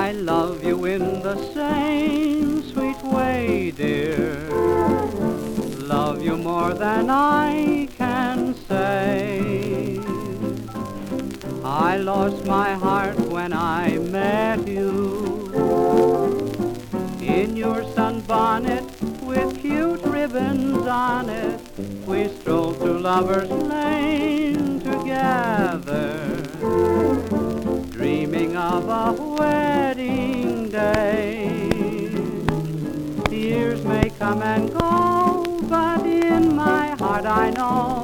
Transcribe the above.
I love you in the same sweet way, dear. Love you more than I can say. I lost my heart when I met you in your sunbonnet with cute ribbons on it. We strolled to Lover's Lane together, dreaming of a wedding day. Years may come and go, but in my heart I know